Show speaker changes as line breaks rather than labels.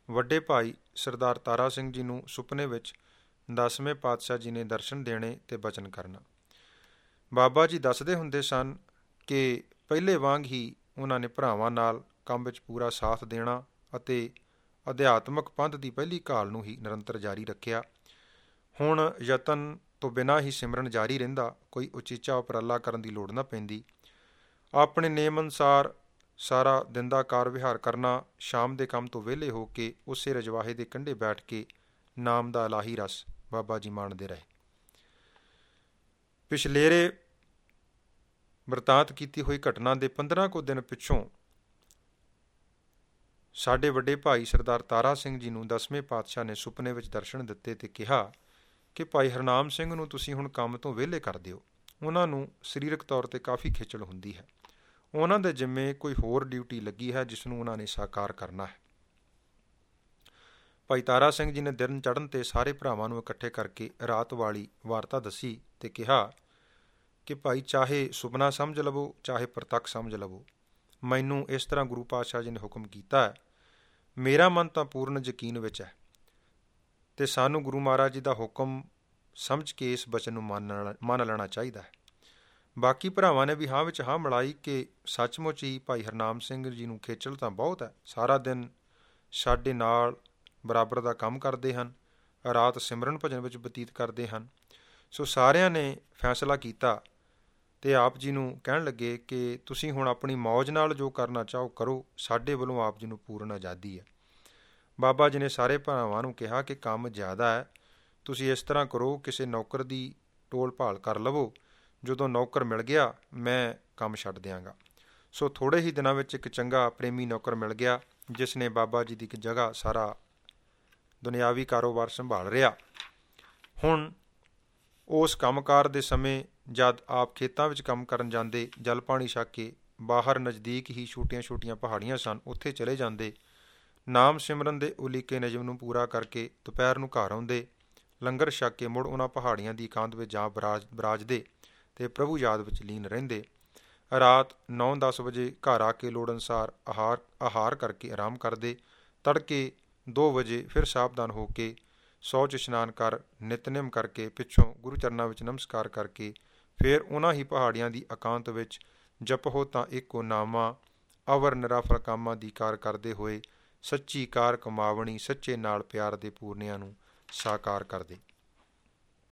ਵੱਡੇ ਭਾਈ ਸਰਦਾਰ ਤਾਰਾ ਸਿੰਘ ਜੀ ਨੂੰ ਸੁਪਨੇ ਵਿੱਚ 10ਵੇਂ ਪਾਤਸ਼ਾਹ ਜੀ ਨੇ ਦਰਸ਼ਨ ਦੇਣੇ ਤੇ ਬਚਨ ਕਰਨਾ। ਬਾਬਾ ਜੀ ਦੱਸਦੇ ਹੁੰਦੇ ਸਨ ਕਿ ਪਹਿਲੇ ਵਾਂਗ ਹੀ ਉਹਨਾਂ ਨੇ ਭਰਾਵਾਂ ਨਾਲ ਕੰਮ ਵਿੱਚ ਪੂਰਾ ਸਾਥ ਦੇਣਾ ਅਤੇ ਅਧਿਆਤਮਕ ਪੰਥ ਦੀ ਪਹਿਲੀ ਘਾਲ ਨੂੰ ਹੀ ਨਿਰੰਤਰ ਜਾਰੀ ਰੱਖਿਆ। ਹੁਣ ਯਤਨ ਤੋਂ ਬਿਨਾਂ ਹੀ ਸਿਮਰਨ ਜਾਰੀ ਰਹਿੰਦਾ, ਕੋਈ ਉਚੀਚਾ ਉਪਰਾਲਾ ਕਰਨ ਦੀ ਲੋੜ ਨਾ ਪੈਂਦੀ। ਆਪਣੇ ਨੇਮ ਅਨੁਸਾਰ ਸਾਰਾ ਦਿਨ ਦਾ ਕਾਰ ਵਿਹਾਰ ਕਰਨਾ, ਸ਼ਾਮ ਦੇ ਕੰਮ ਤੋਂ ਵਿਹਲੇ ਹੋ ਕੇ ਉਸੇ ਰਜਵਾਹੇ ਦੇ ਕੰਢੇ ਬੈਠ ਕੇ ਨਾਮ ਦਾ ਇਲਾਹੀ ਰਸ ਬਾਬਾ ਜੀ ਮਾਣਦੇ ਰਹੇ। ਪਿਛਲੇਰੇ ਬਰਤਾਂਤ ਕੀਤੀ ਹੋਈ ਘਟਨਾ ਦੇ 15 ਕੁ ਦਿਨ ਪਿੱਛੋਂ ਸਾਡੇ ਵੱਡੇ ਭਾਈ ਸਰਦਾਰ ਤਾਰਾ ਸਿੰਘ ਜੀ ਨੂੰ 10ਵੇਂ ਪਾਤਸ਼ਾਹ ਨੇ ਸੁਪਨੇ ਵਿੱਚ ਦਰਸ਼ਨ ਦਿੱਤੇ ਤੇ ਕਿਹਾ ਕਿ ਭਾਈ ਹਰਨਾਮ ਸਿੰਘ ਨੂੰ ਤੁਸੀਂ ਹੁਣ ਕੰਮ ਤੋਂ ਵਿਹਲੇ ਕਰ ਦਿਓ। ਉਹਨਾਂ ਨੂੰ ਸਰੀਰਕ ਤੌਰ 'ਤੇ ਕਾਫੀ ਖੇਚਲ ਹੁੰਦੀ ਹੈ। ਉਹਨਾਂ ਦੇ ਜਿੰਮੇ ਕੋਈ ਹੋਰ ਡਿਊਟੀ ਲੱਗੀ ਹੈ ਜਿਸ ਨੂੰ ਉਹਨਾਂ ਨੇ ਸਾਕਾਰ ਕਰਨਾ ਹੈ। ਭਾਈ ਤਾਰਾ ਸਿੰਘ ਜੀ ਨੇ ਦਿਨ ਚੜ੍ਹਨ 'ਤੇ ਸਾਰੇ ਭਰਾਵਾਂ ਨੂੰ ਇਕੱਠੇ ਕਰਕੇ ਰਾਤ ਵਾਲੀ ਵਾਰਤਾ ਦੱਸੀ ਤੇ ਕਿਹਾ ਕਿ ਭਾਈ ਚਾਹੇ ਸੁਪਨਾ ਸਮਝ ਲਵੋ ਚਾਹੇ ਪ੍ਰਤੱਖ ਸਮਝ ਲਵੋ, ਮੈਨੂੰ ਇਸ ਤਰ੍ਹਾਂ ਗੁਰੂ ਪਾਤਸ਼ਾਹ ਜੀ ਨੇ ਹੁਕਮ ਕੀਤਾ ਹੈ। ਮੇਰਾ ਮਨ ਤਾਂ ਪੂਰਨ ਯਕੀਨ ਵਿੱਚ ਹੈ ਅਤੇ ਸਾਨੂੰ ਗੁਰੂ ਮਹਾਰਾਜ ਜੀ ਦਾ ਹੁਕਮ ਸਮਝ ਕੇ ਇਸ ਬਚਨ ਨੂੰ ਮੰਨ ਲੈਣਾ ਚਾਹੀਦਾ ਹੈ। ਬਾਕੀ ਭਰਾਵਾਂ ਨੇ ਵੀ ਹਾਂ ਵਿੱਚ ਹਾਂ ਮਿਲਾਈ ਕਿ ਸੱਚਮੁੱਚ ਹੀ ਭਾਈ ਹਰਨਾਮ ਸਿੰਘ ਜੀ ਨੂੰ ਖੇਚਲ ਤਾਂ ਬਹੁਤ ਹੈ। ਸਾਰਾ ਦਿਨ ਸਾਡੇ ਨਾਲ ਬਰਾਬਰ ਦਾ ਕੰਮ ਕਰਦੇ ਹਨ, ਰਾਤ ਸਿਮਰਨ ਭਜਨ ਵਿੱਚ ਬਤੀਤ ਕਰਦੇ ਹਨ। ਸੋ ਸਾਰਿਆਂ ਨੇ ਫੈਸਲਾ ਕੀਤਾ ਅਤੇ ਆਪ ਜੀ ਨੂੰ ਕਹਿਣ ਲੱਗੇ ਕਿ ਤੁਸੀਂ ਹੁਣ ਆਪਣੀ ਮੌਜ ਨਾਲ ਜੋ ਕਰਨਾ ਚਾਹੋ ਕਰੋ, ਸਾਡੇ ਵੱਲੋਂ ਆਪ ਜੀ ਨੂੰ ਪੂਰਨ ਆਜ਼ਾਦੀ ਹੈ। ਬਾਬਾ ਜੀ ਨੇ ਸਾਰੇ ਭਰਾਵਾਂ ਨੂੰ ਕਿਹਾ ਕਿ ਕੰਮ ਜ਼ਿਆਦਾ ਹੈ, ਤੁਸੀਂ ਇਸ ਤਰ੍ਹਾਂ ਕਰੋ, ਕਿਸੇ ਨੌਕਰ ਦੀ ਟੋਲ ਭਾਲ ਕਰ ਲਵੋ, ਜਦੋਂ ਨੌਕਰ ਮਿਲ ਗਿਆ ਮੈਂ ਕੰਮ ਛੱਡ ਦਿਆਂਗਾ। ਸੋ ਥੋੜ੍ਹੇ ਹੀ ਦਿਨਾਂ ਵਿੱਚ ਇੱਕ ਚੰਗਾ ਪ੍ਰੇਮੀ ਨੌਕਰ ਮਿਲ ਗਿਆ ਜਿਸ ਨੇ ਬਾਬਾ ਜੀ ਦੀ ਇੱਕ ਜਗ੍ਹਾ ਸਾਰਾ ਦੁਨਿਆਵੀ ਕਾਰੋਬਾਰ ਸੰਭਾਲ ਰਿਹਾ। ਹੁਣ ਉਸ ਕੰਮਕਾਰ ਦੇ ਸਮੇਂ ਜਦ ਆਪ ਖੇਤਾਂ ਵਿੱਚ ਕੰਮ ਕਰਨ ਜਾਂਦੇ, ਜਲ ਪਾਣੀ ਛਕ ਕੇ ਬਾਹਰ ਨਜ਼ਦੀਕ ਹੀ ਛੋਟੀਆਂ ਪਹਾੜੀਆਂ ਸਨ, ਉੱਥੇ ਚਲੇ ਜਾਂਦੇ, ਨਾਮ ਸਿਮਰਨ ਦੇ ਉਲੀਕੇ ਨਿਯਮ ਨੂੰ ਪੂਰਾ ਕਰਕੇ ਦੁਪਹਿਰ ਨੂੰ ਘਰ ਆਉਂਦੇ, ਲੰਗਰ ਛਕ ਕੇ ਮੁੜ ਉਹਨਾਂ ਪਹਾੜੀਆਂ ਦੀ ਇਕਾਂਤ ਵਿੱਚ ਜਾ ਬਰਾਜਦੇ ਅਤੇ ਪ੍ਰਭੂ ਯਾਦ ਵਿੱਚ ਲੀਨ ਰਹਿੰਦੇ। ਰਾਤ 9-10 ਵਜੇ ਘਰ ਆ ਕੇ ਲੋੜ ਅਨੁਸਾਰ ਆਹਾਰ ਕਰਕੇ ਆਰਾਮ ਕਰਦੇ। ਤੜਕੇ 2 ਵਜੇ ਫਿਰ ਸਾਵਧਾਨ ਹੋ ਕੇ ਸ਼ੌਚ ਇਸ਼ਨਾਨ ਕਰ ਨਿਤਨੇਮ ਕਰਕੇ ਪਿੱਛੋਂ ਗੁਰੂ ਚਰਨਾਂ ਵਿੱਚ ਨਮਸਕਾਰ ਕਰਕੇ ਫਿਰ ਉਹਨਾਂ ਹੀ ਪਹਾੜੀਆਂ ਦੀ ਇਕਾਂਤ ਵਿੱਚ ਜਪੋ ਤਾਂ ਇੱਕੋ ਨਾਮਾ ਅਵਰ ਨਿਰਾਫਲ ਕਾਮਾਂ ਦੀ ਕਾਰ ਕਰਦੇ ਹੋਏ ਸੱਚੀ ਕਾਰ ਕਮਾਵਣੀ, ਸੱਚੇ ਨਾਲ ਪਿਆਰ ਦੇ ਪੂਰਨਿਆਂ ਨੂੰ ਸਾਕਾਰ ਕਰਦੇ।